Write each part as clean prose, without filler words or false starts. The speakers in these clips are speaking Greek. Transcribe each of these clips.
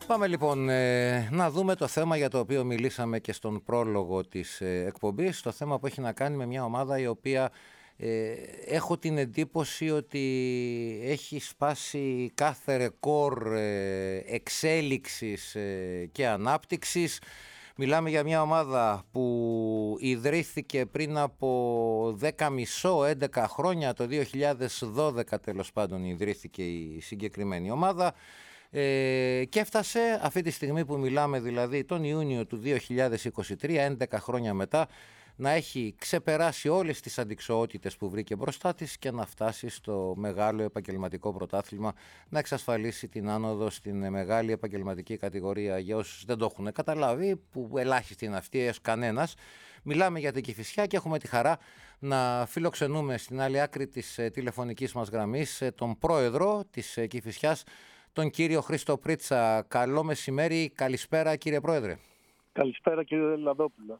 Πάμε λοιπόν να δούμε το θέμα για το οποίο μιλήσαμε και στον πρόλογο της εκπομπής, το θέμα που έχει να κάνει με μια ομάδα η οποία έχω την εντύπωση ότι έχει σπάσει κάθε ρεκόρ εξέλιξης και ανάπτυξης. Μιλάμε για μια ομάδα που ιδρύθηκε πριν από 10,5-11 χρόνια, το 2012 τέλος πάντων ιδρύθηκε η συγκεκριμένη ομάδα. Και έφτασε αυτή τη στιγμή που μιλάμε, δηλαδή τον Ιούνιο του 2023, 11 χρόνια μετά, να έχει ξεπεράσει όλες τις αντιξοότητες που βρήκε μπροστά της και να φτάσει στο μεγάλο επαγγελματικό πρωτάθλημα, να εξασφαλίσει την άνοδο στην μεγάλη επαγγελματική κατηγορία. Για όσους δεν το έχουν καταλάβει, που ελάχιστοι είναι αυτοί, έως κανένας, μιλάμε για την Κηφισιά και έχουμε τη χαρά να φιλοξενούμε στην άλλη άκρη της τηλεφωνικής μας γραμμής τον πρόεδρο της Κηφισιάς, τον κύριο Χρήστο Πρίτσα. Καλό μεσημέρι, καλησπέρα κύριε Πρόεδρε. Καλησπέρα κύριε Λαδόπουλο.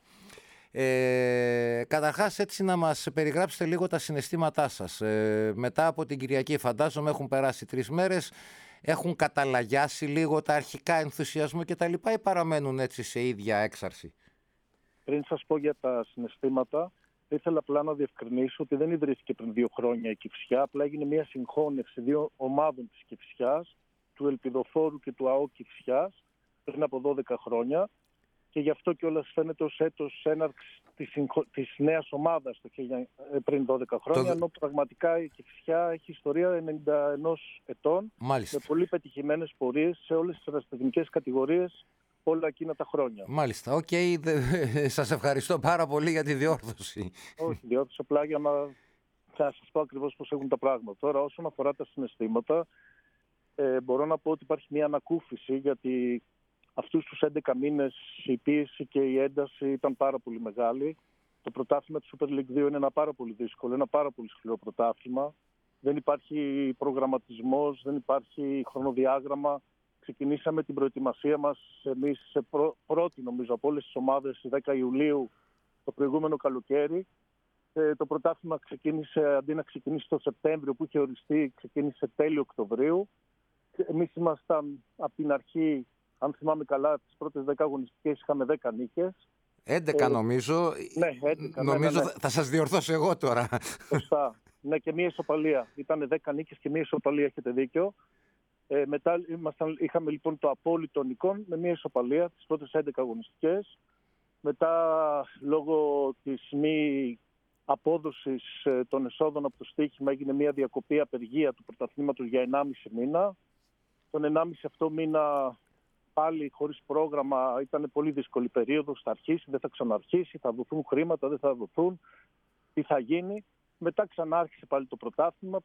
Καταρχάς έτσι να μας περιγράψετε λίγο τα συναισθήματά σας. Μετά από την Κυριακή φαντάζομαι έχουν περάσει 3 μέρες, έχουν καταλαγιάσει λίγο τα αρχικά ενθουσιασμό και τα λοιπά ή παραμένουν έτσι σε ίδια έξαρση? Πριν σας πω για τα συναισθήματα, ήθελα απλά να διευκρινίσω ότι δεν ιδρύθηκε πριν 2 χρόνια η Κηφισιά, απλά έγινε μια συγχώνευση 2 ομάδων της Κηφισιάς, του Ελπιδοφόρου και του ΑΟ Κηφισιάς, πριν από 12 χρόνια. Και γι' αυτό κιόλας φαίνεται ως έτος έναρξης της νέας ομάδας πριν 12 χρόνια, ενώ πραγματικά η Κηφισιά έχει ιστορία 91 ετών. Μάλιστα. Με πολύ πετυχημένες πορείες σε όλες τις ερασιτεχνικές κατηγορίες όλα εκείνα τα χρόνια. Μάλιστα, οκ. Σας ευχαριστώ πάρα πολύ για τη διόρθωση. Όχι, διόρθωση απλά για να σας πω ακριβώς πώς έχουν τα πράγματα. Τώρα όσον αφορά τα συναισθήματα, μπορώ να πω ότι υπάρχει μια ανακούφιση, γιατί αυτούς τους 11 μήνες η πίεση και η ένταση ήταν πάρα πολύ μεγάλη. Το πρωτάθλημα του Super League 2 είναι ένα πάρα πολύ δύσκολο, ένα πάρα πολύ σκληρό πρωτάθλημα. Δεν υπάρχει προγραμματισμός, δεν υπάρχει χρονοδιάγραμμα. Ξεκινήσαμε την προετοιμασία μας εμείς πρώτη νομίζω από όλες τις ομάδες 10 Ιουλίου το προηγούμενο καλοκαίρι. Το πρωτάθλημα ξεκίνησε, αντί να ξεκινήσει το Σεπτέμβριο που είχε οριστεί, ξεκίνησε τέλη Οκτωβρίου. Εμείς ήμασταν από την αρχή, αν θυμάμαι καλά, τις πρώτες 10 αγωνιστικές είχαμε 10 νίκες. 11 νομίζω. Ναι, 11. Νομίζω ναι. Θα σας διορθώσω εγώ τώρα. Σωστά. Ναι, και μία ισοπαλία. Ήταν 10 νίκες και μία ισοπαλία, έχετε δίκιο. Μετά είχαμε λοιπόν το απόλυτο νικών με μία ισοπαλία τις πρώτες 11 αγωνιστικές. Μετά, λόγω της μη απόδοσης των εσόδων από το στοίχημα, έγινε μία διακοπή απεργία του πρωταθλήματος για 1,5 μήνα. Τον 1,5 αυτό μήνα πάλι χωρίς πρόγραμμα, ήταν πολύ δύσκολη περίοδος. Θα αρχίσει, δεν θα ξαναρχίσει, θα δοθούν χρήματα, δεν θα δοθούν, τι θα γίνει. Μετά ξανάρχισε πάλι το πρωτάθλημα,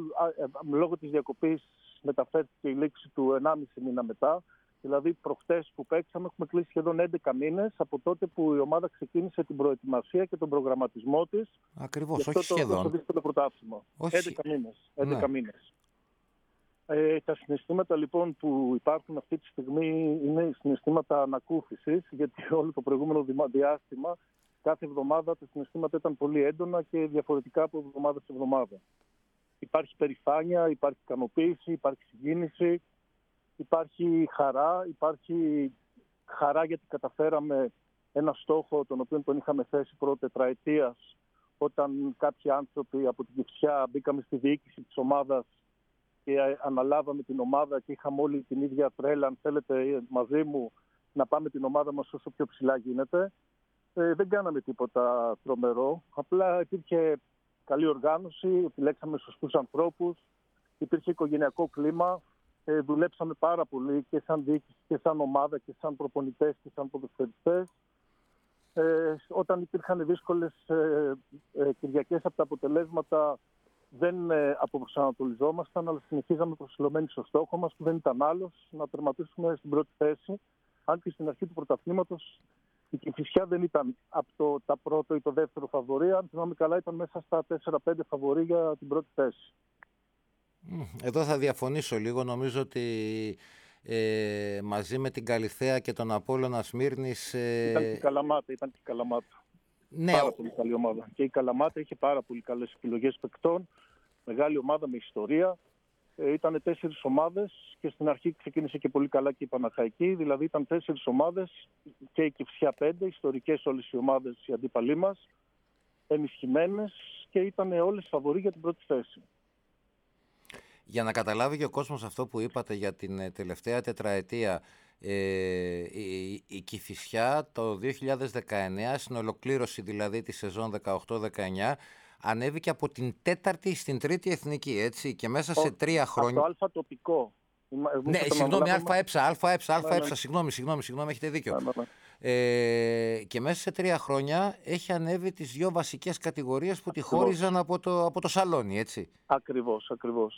λόγω της διακοπής μεταφέρθηκε η λήξη του 1,5 μήνα μετά. Δηλαδή προχτές που παίξαμε έχουμε κλείσει σχεδόν 11 μήνες από τότε που η ομάδα ξεκίνησε την προετοιμασία και τον προγραμματισμό της. Ακριβώς, όχι σχεδόν. Το δύσκολο πρωτάθλημα. 11 μήνες. 11 μήνες. Τα συναισθήματα λοιπόν που υπάρχουν αυτή τη στιγμή είναι συναισθήματα ανακούφισης, γιατί όλο το προηγούμενο διάστημα κάθε εβδομάδα τα συναισθήματα ήταν πολύ έντονα και διαφορετικά από εβδομάδα σε εβδομάδα. Υπάρχει περηφάνεια, υπάρχει ικανοποίηση, υπάρχει συγκίνηση, υπάρχει χαρά γιατί καταφέραμε ένα στόχο τον οποίο τον είχαμε θέσει πρώτη τετραετίας, όταν κάποιοι άνθρωποι από την Κηφισιά μπήκαμε στη διοίκηση της ομάδας και αναλάβαμε την ομάδα και είχαμε όλοι την ίδια τρέλα, αν θέλετε, μαζί μου, να πάμε την ομάδα μας όσο πιο ψηλά γίνεται. Δεν κάναμε τίποτα τρομερό. Απλά υπήρχε καλή οργάνωση, επιλέξαμε σωστούς ανθρώπους, υπήρχε οικογενειακό κλίμα, δουλέψαμε πάρα πολύ και σαν διοίκηση και σαν ομάδα και σαν προπονητές και σαν ποδοσφαιριστές. Όταν υπήρχαν δύσκολες Κυριακές από τα αποτελέσματα, δεν αποπροσανατολιζόμασταν, αλλά συνεχίζαμε προσιλωμένοι στο στόχο μας, που δεν ήταν άλλος, να τερματίσουμε στην πρώτη θέση. Αν και στην αρχή του πρωταθλήματος η Κηφισιά δεν ήταν από τα πρώτο ή το δεύτερο φαβορί. Αν θυμάμαι καλά, ήταν μέσα στα 4-5 φαβορί για την πρώτη θέση. Εδώ θα διαφωνήσω λίγο. Νομίζω ότι μαζί με την Καλιθέα και τον Απόλλωνα Σμύρνης... Ήταν και η Καλαμάτα. Ναι. Πάρα πολύ καλή ομάδα. Και η Καλαμάτα είχε πάρα πολύ καλές επιλογές παικτών. Μεγάλη ομάδα με ιστορία. Ήταν 4 ομάδες και στην αρχή ξεκίνησε και πολύ καλά και η Παναχαϊκή. Δηλαδή ήταν 4 ομάδες και η Κηφισιά 5, ιστορικές όλες οι ομάδες οι αντίπαλοι μας, ενισχυμένες και ήταν όλες φαβορί για την πρώτη θέση. Για να καταλάβει και ο κόσμος αυτό που είπατε για την τελευταία τετραετία, η Κηφισιά το 2019, στην ολοκλήρωση δηλαδή τη σεζόν 18-19, ανέβηκε από την 4η στην 3η εθνική, έτσι, και μέσα σε 3 χρόνια... Από το αλφα τοπικό. Ναι, συγγνώμη, ΑΕ, συγγνώμη, έχετε δίκιο. Και μέσα σε 3 χρόνια έχει ανέβει τις 2 βασικές κατηγορίες που τη χώριζαν από το σαλόνι, έτσι. Ακριβώς.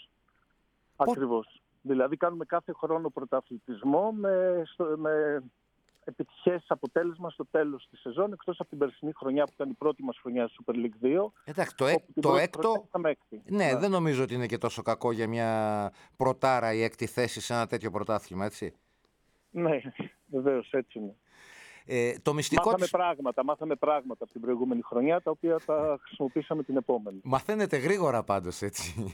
Δηλαδή κάνουμε κάθε χρόνο πρωταθλητισμό με επιτυχές αποτέλεσμα στο τέλος της σεζόν, εκτός από την περσινή χρονιά που ήταν η πρώτη μας χρονιά Super League 2. Εντάξει, το έκτο, ναι, δεν νομίζω ότι είναι και τόσο κακό για μια πρωτάρα ή έκτη θέση σε ένα τέτοιο πρωτάθλημα, έτσι. Ναι, βεβαίως, έτσι είναι. Το μυστικό μάθαμε πράγματα από την προηγούμενη χρονιά, τα οποία τα χρησιμοποίησαμε την επόμενη. Μαθαίνετε γρήγορα πάντως, έτσι.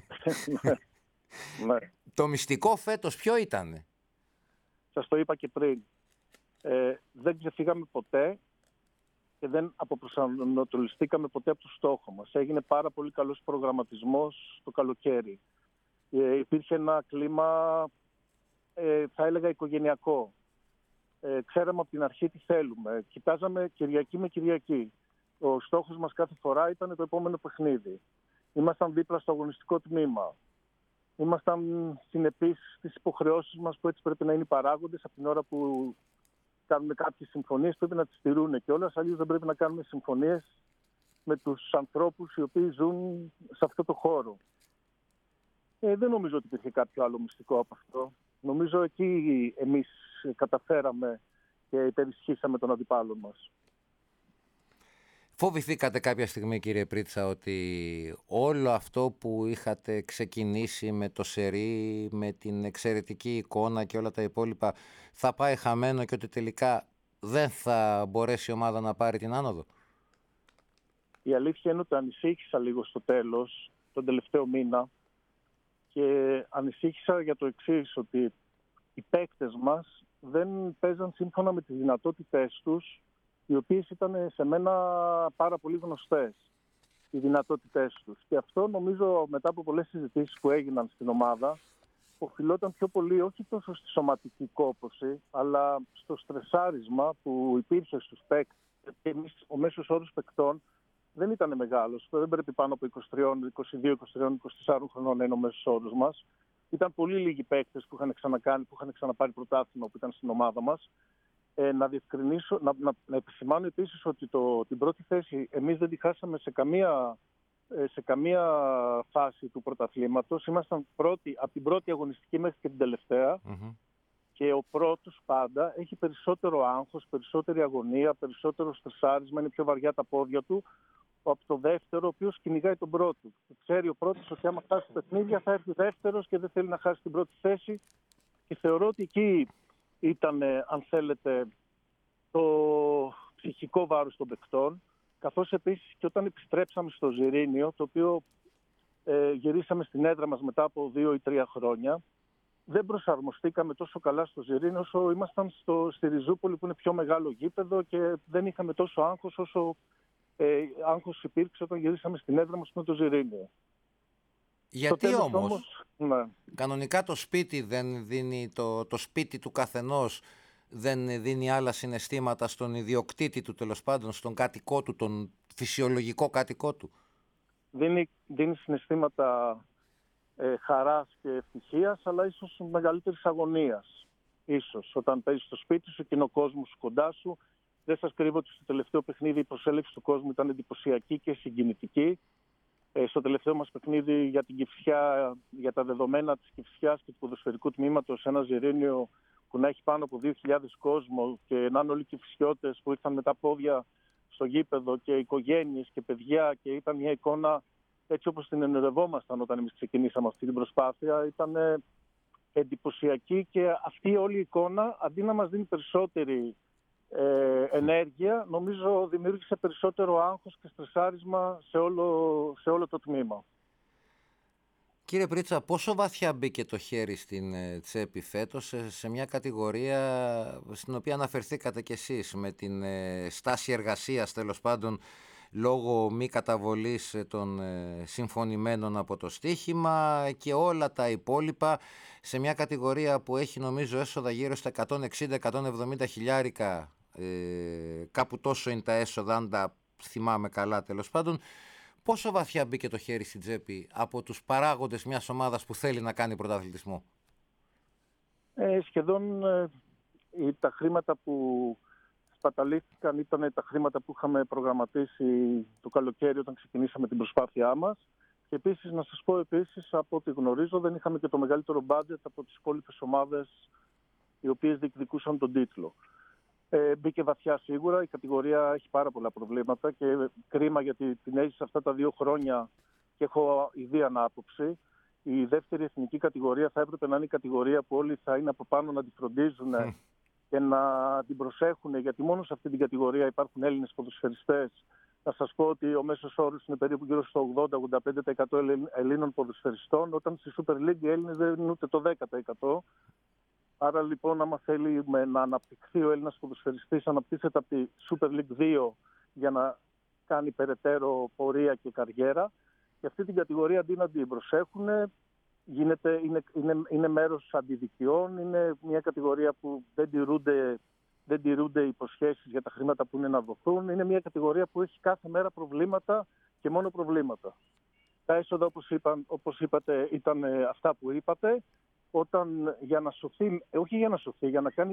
Ναι. Το μυστικό φέτος ποιο ήτανε? Σας το είπα και πριν. Δεν ξεφύγαμε ποτέ και δεν αποπροσανατολιστήκαμε ποτέ από το στόχο μας. Έγινε πάρα πολύ καλός προγραμματισμός το καλοκαίρι. Υπήρχε ένα κλίμα, θα έλεγα, οικογενειακό. Ξέραμε από την αρχή τι θέλουμε. Κοιτάζαμε Κυριακή με Κυριακή. Ο στόχος μας κάθε φορά ήταν το επόμενο παιχνίδι. Ήμασταν δίπλα στο αγωνιστικό τμήμα. Ήμασταν συνεπείς στις υποχρεώσεις μας που έτσι πρέπει να είναι οι παράγοντες. Από την ώρα που κάνουμε κάποιες συμφωνίες πρέπει να τις στηρούν κιόλας. Αλλιώς δεν πρέπει να κάνουμε συμφωνίες με τους ανθρώπους οι οποίοι ζουν σε αυτό το χώρο. Δεν νομίζω ότι υπήρχε κάποιο άλλο μυστικό από αυτό. Νομίζω εκεί εμείς καταφέραμε και υπερισχύσαμε τον αντιπάλων μας. Φοβηθήκατε κάποια στιγμή, κύριε Πρίτσα, ότι όλο αυτό που είχατε ξεκινήσει με το σερί, με την εξαιρετική εικόνα και όλα τα υπόλοιπα θα πάει χαμένο και ότι τελικά δεν θα μπορέσει η ομάδα να πάρει την άνοδο? Η αλήθεια είναι ότι ανησύχησα λίγο στο τέλος, τον τελευταίο μήνα, και ανησύχησα για το εξής, ότι οι παίκτες μας δεν παίζαν σύμφωνα με τις δυνατότητές τους, οι οποίες ήταν σε μένα πάρα πολύ γνωστές, οι δυνατότητές τους. Και αυτό νομίζω μετά από πολλές συζητήσεις που έγιναν στην ομάδα, οφειλόταν πιο πολύ όχι τόσο στη σωματική κόπωση, αλλά στο στρεσάρισμα που υπήρχε στους παίκτες. Και εμείς, ο μέσος όρος παικτών δεν ήταν μεγάλος. Δεν πρέπει πάνω από 22, 23, 24 χρονών να είναι ο μέσος όρος μας. Ήταν πολύ λίγοι παίκτες που είχαν ξαναπάρει πρωτάθλημα που ήταν στην ομάδα μας. Να διευκρινίσω, να επισημάνω επίσης ότι την πρώτη θέση εμείς δεν τη χάσαμε σε καμία φάση του πρωταθλήματος. Ήμασταν πρώτοι από την πρώτη αγωνιστική μέχρι και την τελευταία. Mm-hmm. Και ο πρώτος πάντα έχει περισσότερο άγχος, περισσότερη αγωνία, περισσότερο στρεσάρισμα, είναι πιο βαριά τα πόδια του από το δεύτερο, ο οποίος κυνηγάει τον πρώτο. Ξέρει ο πρώτος ότι άμα χάσει παιχνίδια θα έρθει δεύτερος και δεν θέλει να χάσει την πρώτη θέση. Και θεωρώ ότι εκεί ήταν, αν θέλετε, το ψυχικό βάρος των παικτών, καθώς επίσης και όταν επιστρέψαμε στο Ζιρήνιο, το οποίο γυρίσαμε στην έδρα μας μετά από 2 ή 3 χρόνια, δεν προσαρμοστήκαμε τόσο καλά στο Ζιρήνιο όσο ήμασταν στη Ριζούπολη, που είναι πιο μεγάλο γήπεδο, και δεν είχαμε τόσο άγχος όσο άγχος υπήρξε όταν γυρίσαμε στην έδρα μας με το Ζιρήνιο. Γιατί όμως, ναι. Κανονικά το σπίτι δεν δίνει, το σπίτι του καθενός δεν δίνει άλλα συναισθήματα στον ιδιοκτήτη του, τέλος πάντων, στον κάτοικό του, τον φυσιολογικό κάτοικό του? Δίνει συναισθήματα χαράς και ευτυχίας, αλλά ίσως μεγαλύτερης αγωνίας. Ίσως όταν παίζεις στο σπίτι σου και είναι ο κόσμος σου κοντά σου. Δεν σας κρύβω ότι στο τελευταίο παιχνίδι η προσέλευση του κόσμου ήταν εντυπωσιακή και συγκινητική. Στο τελευταίο μας παιχνίδι για την Κηφισιά, για τα δεδομένα της Κηφισιάς και του ποδοσφαιρικού τμήματος, ένα Ζιρήνιο που να έχει πάνω από 2.000 κόσμο και να είναι όλοι Κηφισιώτες που ήρθαν με τα πόδια στο γήπεδο και οικογένειες και παιδιά, και ήταν μια εικόνα έτσι όπως την ενεργευόμασταν όταν εμείς ξεκινήσαμε αυτή την προσπάθεια. Ήταν εντυπωσιακή, και αυτή όλη η εικόνα, αντί να μας δίνει περισσότερη ενέργεια, νομίζω δημιούργησε περισσότερο άγχος και στρεσάρισμα σε όλο το τμήμα. Κύριε Πρίτσα, πόσο βαθιά μπήκε το χέρι στην τσέπη φέτος σε μια κατηγορία στην οποία αναφερθήκατε κι εσείς, με την στάση εργασίας τέλος πάντων λόγω μη καταβολής των συμφωνημένων από το στοίχημα και όλα τα υπόλοιπα, σε μια κατηγορία που έχει νομίζω έσοδα γύρω στα 160-170 χιλιάρικα, κάπου τόσο είναι τα έσοδα αν τα θυμάμαι καλά τέλος πάντων. Πόσο βαθιά μπήκε το χέρι στην τσέπη από τους παράγοντες μιας ομάδας που θέλει να κάνει πρωταθλητισμό? Σχεδόν τα χρήματα που σπαταλήθηκαν ήταν τα χρήματα που είχαμε προγραμματίσει το καλοκαίρι όταν ξεκινήσαμε την προσπάθειά μας. Και επίσης να σας πω από ό,τι γνωρίζω δεν είχαμε και το μεγαλύτερο budget από τις υπόλοιπες ομάδες οι οποίες διεκδικούσαν τον τίτλο. Μπήκε βαθιά σίγουρα, η κατηγορία έχει πάρα πολλά προβλήματα και κρίμα γιατί την έζησα αυτά τα 2 χρόνια και έχω ιδία άποψη. Η δεύτερη εθνική κατηγορία θα έπρεπε να είναι η κατηγορία που όλοι θα είναι από πάνω να τη φροντίζουν και να την προσέχουν, γιατί μόνο σε αυτή την κατηγορία υπάρχουν Έλληνες ποδοσφαιριστές. Να σας πω ότι ο μέσος όρος είναι περίπου γύρω στο 80-85% Ελλήνων ποδοσφαιριστών, όταν στη Super League οι Έλληνες δεν είναι ούτε το 10%. Άρα λοιπόν, άμα θέλουμε να αναπτυχθεί ο Έλληνας ποδοσφαιριστής, αναπτύσσεται από τη Super League 2 για να κάνει περαιτέρω πορεία και καριέρα. Και αυτή την κατηγορία αντί να την προσέχουν, είναι μέρος αντιδικιών, είναι μια κατηγορία που δεν τηρούνται υποσχέσεις για τα χρήματα που είναι να δοθούν. Είναι μια κατηγορία που έχει κάθε μέρα προβλήματα και μόνο προβλήματα. Τα έσοδα, όπως είπατε, ήταν αυτά που είπατε. Όταν για να σωθεί, όχι για να σωθεί,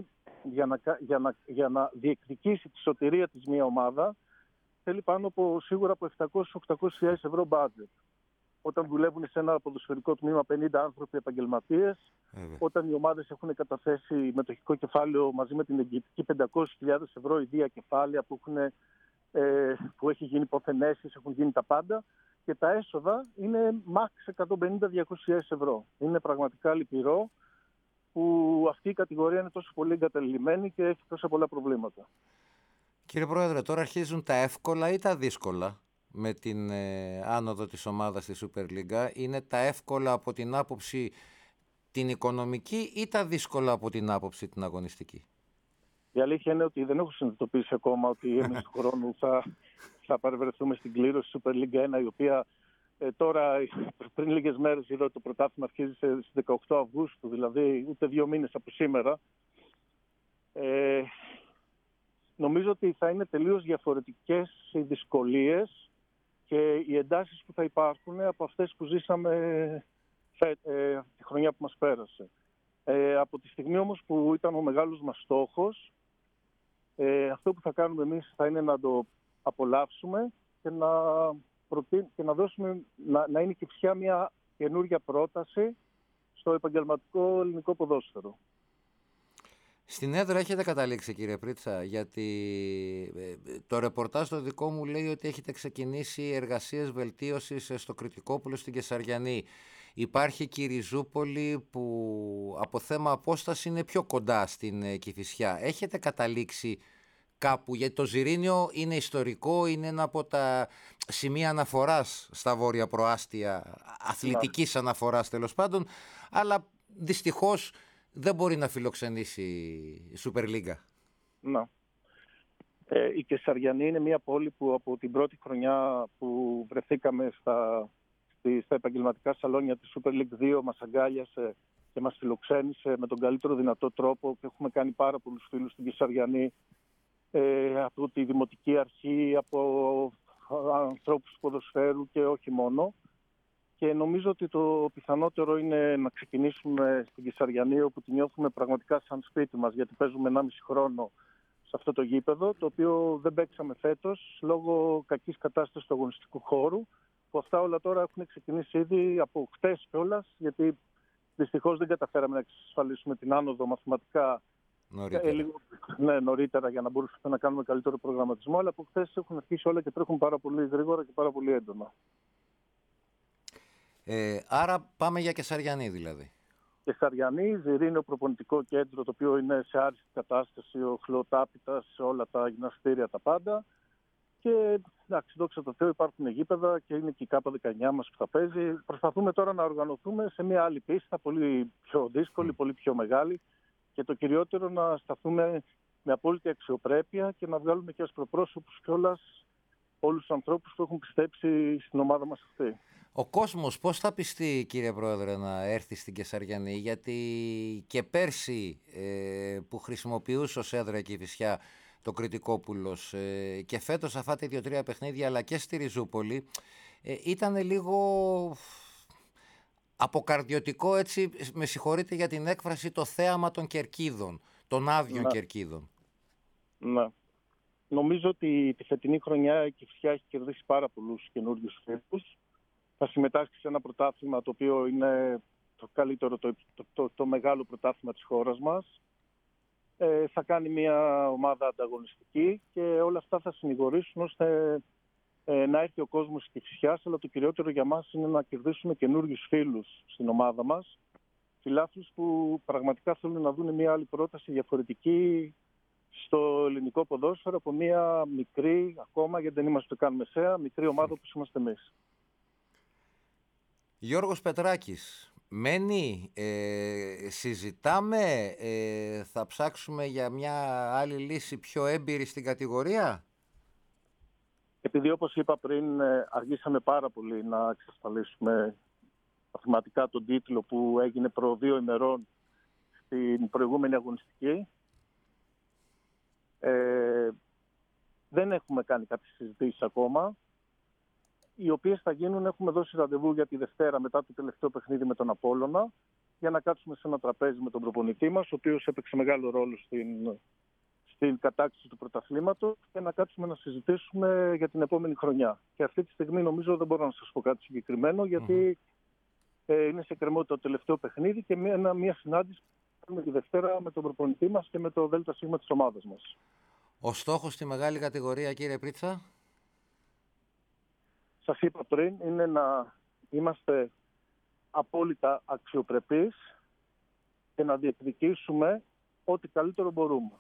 για να διεκδικήσει τη σωτηρία της μια ομάδα, θέλει σίγουρα από 700-800.000 ευρώ budget. Όταν δουλεύουν σε ένα ποδοσφαιρικό τμήμα 50 άνθρωποι επαγγελματίες, όταν οι ομάδες έχουν καταθέσει μετοχικό κεφάλαιο μαζί με την εγγυητική 500.000 ευρώ ιδία κεφάλαια που έχει γίνει υποθενέσεις, έχουν γίνει τα πάντα, και τα έσοδα είναι max 150-200.000 ευρώ. Είναι πραγματικά λυπηρό που αυτή η κατηγορία είναι τόσο πολύ εγκαταλειμμένη και έχει τόσα πολλά προβλήματα. Κύριε Πρόεδρε, τώρα αρχίζουν τα εύκολα ή τα δύσκολα με την άνοδο της ομάδας στη Super League? Είναι τα εύκολα από την άποψη την οικονομική ή τα δύσκολα από την άποψη την αγωνιστική? Η αλήθεια είναι ότι δεν έχω συνειδητοποιήσει ακόμα ότι εμείς του χρόνου θα παρευρεθούμε στην κλήρωση Super League 1, η οποία τώρα πριν λίγες μέρες είδα ότι το πρωτάθλημα αρχίζει στις 18 Αυγούστου, δηλαδή ούτε 2 μήνες από σήμερα. Νομίζω ότι θα είναι τελείως διαφορετικές οι δυσκολίες και οι εντάσεις που θα υπάρχουν από αυτές που ζήσαμε τη χρονιά που μας πέρασε. Από τη στιγμή όμως που ήταν ο μεγάλος μας στόχος, αυτό που θα κάνουμε εμείς θα είναι να το απολαύσουμε και να δώσουμε, να είναι και πια μια καινούργια πρόταση στο επαγγελματικό ελληνικό ποδόσφαιρο. Στην έδρα έχετε καταλήξει, κύριε Πρίτσα? Γιατί το ρεπορτάζ το δικό μου λέει ότι έχετε ξεκινήσει εργασίες βελτίωσης στο Κρητικόπουλο στην Κεσαριανή. Υπάρχει και η Ριζούπολη που από θέμα απόσταση είναι πιο κοντά στην Κηφισιά. Έχετε καταλήξει κάπου? Γιατί το Ζιρήνιο είναι ιστορικό, είναι ένα από τα σημεία αναφοράς στα βόρεια προάστια, αθλητικής αναφοράς τέλος πάντων, αλλά δυστυχώς δεν μπορεί να φιλοξενήσει η Super League. Ναι. Η Κεσαριανή είναι μια πόλη που από την πρώτη χρονιά που βρεθήκαμε στα επαγγελματικά σαλόνια της Super League 2 μας αγκάλιασε και μας φιλοξένησε με τον καλύτερο δυνατό τρόπο και έχουμε κάνει πάρα πολλούς φίλους στην Κεσαριανή, από τη Δημοτική Αρχή, από ανθρώπους του ποδοσφαίρου και όχι μόνο. Και νομίζω ότι το πιθανότερο είναι να ξεκινήσουμε στην Κεσαριανή, όπου τη νιώθουμε πραγματικά σαν σπίτι μας, γιατί παίζουμε 1,5 χρόνο σε αυτό το γήπεδο, το οποίο δεν παίξαμε φέτος λόγω κακής κατάστασης του αγωνιστικού χώρου, που αυτά όλα τώρα έχουν ξεκινήσει ήδη από χτες κιόλας, γιατί δυστυχώς δεν καταφέραμε να εξασφαλίσουμε την άνοδο μαθηματικά νωρίτερα για να μπορούσαμε να κάνουμε καλύτερο προγραμματισμό, αλλά από χτες έχουν αρχίσει όλα και τρέχουν πάρα πολύ γρήγορα και πάρα πολύ έντονα. Άρα πάμε για Κεσαριανή δηλαδή. Κεσαριανή, Ζιρήνιο προπονητικό κέντρο, το οποίο είναι σε άριστη κατάσταση, ο χλωτάπητας σε όλα τα γυμναστήρια τα πάντα. Και εντάξει, δόξα τω Θεώ, υπάρχουν γήπεδα και είναι και η ΚΑΠΑ 19 μας που θα παίζει. Προσπαθούμε τώρα να οργανωθούμε σε μια άλλη πίστα, πολύ πιο δύσκολη, πολύ πιο μεγάλη. Και το κυριότερο να σταθούμε με απόλυτη αξιοπρέπεια και να βγάλουμε και ως προπρόσωπους κιόλας όλους τους ανθρώπους που έχουν πιστέψει στην ομάδα μας αυτή. Ο κόσμος πώς θα πιστεί, κύριε Πρόεδρε, να έρθει στην Κεσαριανή? Γιατί και πέρσι που χρησιμοποιούσε ως έδρα η Κηφισιά το Κρητικόπουλος και φέτος αυτά τα 2-3 παιχνίδια, αλλά και στη Ριζούπολη, ήταν λίγο αποκαρδιωτικό, έτσι, με συγχωρείτε για την έκφραση, το θέαμα των κερκίδων, των άδειων κερκίδων. Ναι. Νομίζω ότι τη φετινή χρονιά η Κηφισιά έχει κερδίσει πάρα πολλούς καινούριους φίλους. Θα συμμετάσχει σε ένα πρωτάθλημα το οποίο είναι το καλύτερο, το μεγάλο πρωτάθλημα της χώρας μας. Θα κάνει μια ομάδα ανταγωνιστική και όλα αυτά θα συνηγορήσουν ώστε να έρθει ο κόσμος της Κηφισιάς, αλλά το κυριότερο για μας είναι να κερδίσουμε καινούριους φίλους στην ομάδα μας. Φιλάθλους που πραγματικά θέλουν να δουν μια άλλη πρόταση διαφορετική στο ελληνικό ποδόσφαιρο από μια μικρή, ακόμα γιατί δεν είμαστε καν μεσαία, μικρή ομάδα όπως είμαστε εμείς. Γιώργος Πετράκης, μένει, συζητάμε, θα ψάξουμε για μια άλλη λύση πιο έμπειρη στην κατηγορία? Επειδή όπως είπα πριν αργήσαμε πάρα πολύ να εξασφαλίσουμε μαθηματικά τον τίτλο που έγινε προ 2 ημερών στην προηγούμενη αγωνιστική, δεν έχουμε κάνει κάποιες συζητήσεις ακόμα, οι οποίες θα γίνουν. Έχουμε δώσει ραντεβού για τη Δευτέρα μετά το τελευταίο παιχνίδι με τον Απόλλωνα για να κάτσουμε σε ένα τραπέζι με τον προπονητή μας, ο οποίος έπαιξε μεγάλο ρόλο στην κατάκτηση του πρωταθλήματος, και να κάτσουμε να συζητήσουμε για την επόμενη χρονιά. Και αυτή τη στιγμή νομίζω δεν μπορώ να σας πω κάτι συγκεκριμένο, γιατί είναι σε κρεμό το τελευταίο παιχνίδι και μια συνάντηση με τη Δευτέρα με τον προπονητή μας και με το ΔΣ της ομάδας μας. Ο στόχος στη μεγάλη κατηγορία, κύριε Πρίτσα? Σας είπα πριν, είναι να είμαστε απόλυτα αξιοπρεπείς και να διεκδικήσουμε ό,τι καλύτερο μπορούμε.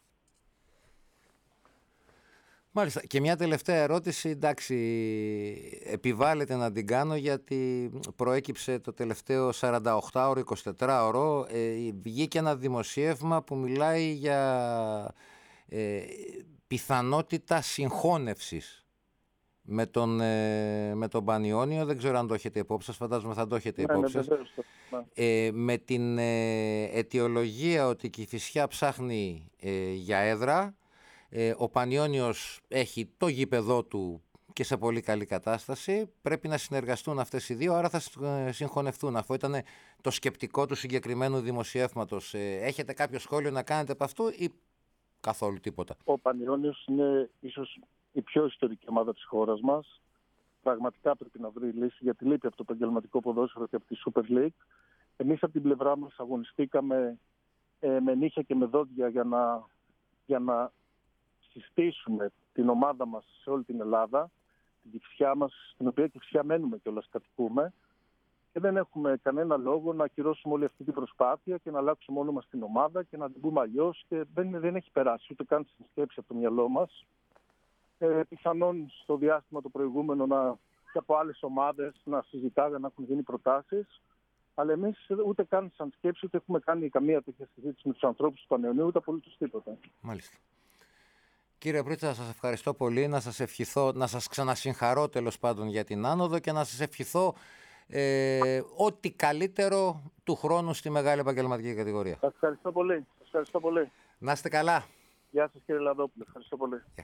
Μάλιστα. Και μια τελευταία ερώτηση, εντάξει, επιβάλλεται να την κάνω γιατί προέκυψε το τελευταίο 48ωρο, 24ωρο, βγήκε ένα δημοσίευμα που μιλάει για πιθανότητα συγχώνευσης με τον Πανιόνιο. Δεν ξέρω αν το έχετε υπόψη σας, φαντάζομαι θα το έχετε υπόψη σας. Με την αιτιολογία ότι η Κηφισιά ψάχνει για έδρα, ο Πανιόνιος έχει το γήπεδό του και σε πολύ καλή κατάσταση, πρέπει να συνεργαστούν αυτές οι δύο, άρα θα συγχωνευτούν. Αφού ήταν το σκεπτικό του συγκεκριμένου δημοσιεύματος, έχετε κάποιο σχόλιο να κάνετε από αυτού ή καθόλου τίποτα? Ο Πανιόνιος είναι ίσως η πιο ιστορική ομάδα της χώρας μας. Πραγματικά πρέπει να βρει λύση, γιατί λείπει από το επαγγελματικό ποδόσφαιρο και από τη Super League. Εμείς από την πλευρά μας αγωνιστήκαμε με νύχια και με δόντια για να συστήσουμε την ομάδα μας σε όλη την Ελλάδα, την Κηφισιά μας, στην οποία Κηφισιά μένουμε κιόλας, κατοικούμε, και δεν έχουμε κανένα λόγο να ακυρώσουμε όλη αυτή την προσπάθεια και να αλλάξουμε όνομα στην ομάδα και να την πούμε αλλιώς, και δεν έχει περάσει ούτε καν στην σκέψη από το μυαλό μας. Πιθανόν στο διάστημα το προηγούμενο και από άλλες ομάδες να συζητάγαν, να έχουν γίνει προτάσεις, αλλά εμείς ούτε καν σαν σκέψη ούτε έχουμε κάνει καμία τέτοια συζήτηση με τους ανθρώπους του Πανιωνίου, ούτε απολύτως τίποτα. Μάλιστα. Κύριε Πρίτσα, σας ευχαριστώ πολύ, να σας ευχηθώ, να σας ξανασυγχαρώ τέλος πάντων για την άνοδο και να σας ευχηθώ ό,τι καλύτερο του χρόνου στη μεγάλη επαγγελματική κατηγορία. Σας ευχαριστώ πολύ. Να είστε καλά. Γεια σας κύριε Λαδόπουλε. Ευχαριστώ πολύ.